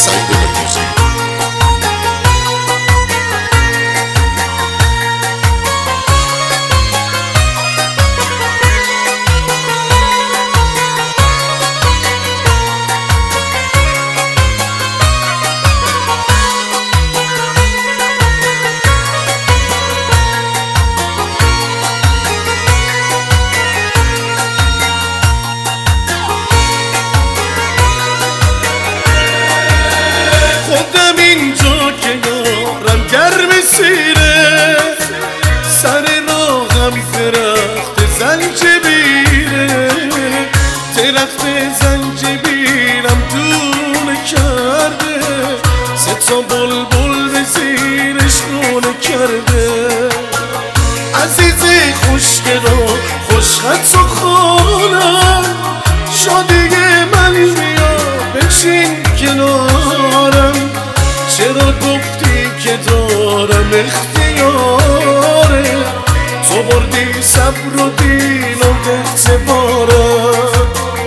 سعید قدوسی. سیره سر راهم درخت زنجبیره، درخت زنجبیرم دونه کرده، سه تا بلبل به زیرش خونه کرده. عزیزی خوشگل و خوشخط و خانم، شادی من بیا بشین کنارم، چرا گفتی که دارم اختیاره، تو بردی صبر و دین و اعتبارم.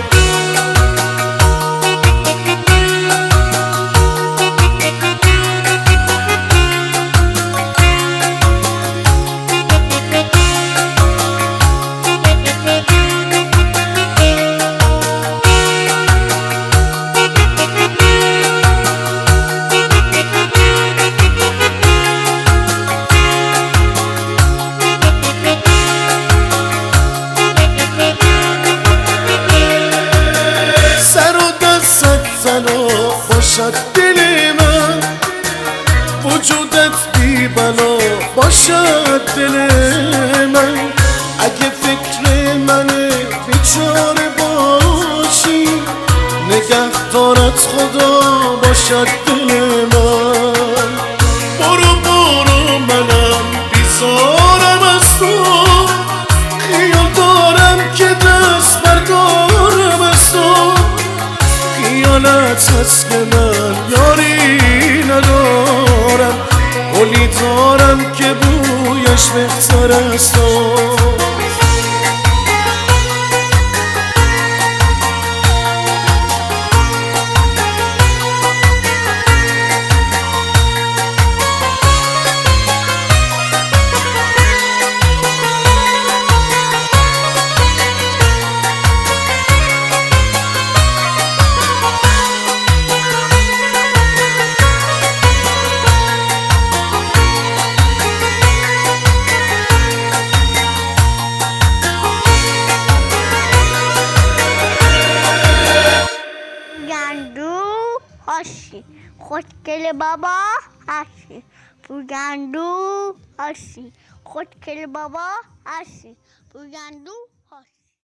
باشد دل من، وجودت بی بلا باشد دل من، اگه فکر من بیچاره باشی، نگهدارت خدا باشد دل من. برو برو منم بیزارم از تو، خیال دارم که دست بردارم از تو، خیالت هست که من یاری ندارم، گلی دارم که بویش بهتر از تو. خوشگل بابا هستی، بوگندو هستی، خوشگل بابا هستی، بوگندو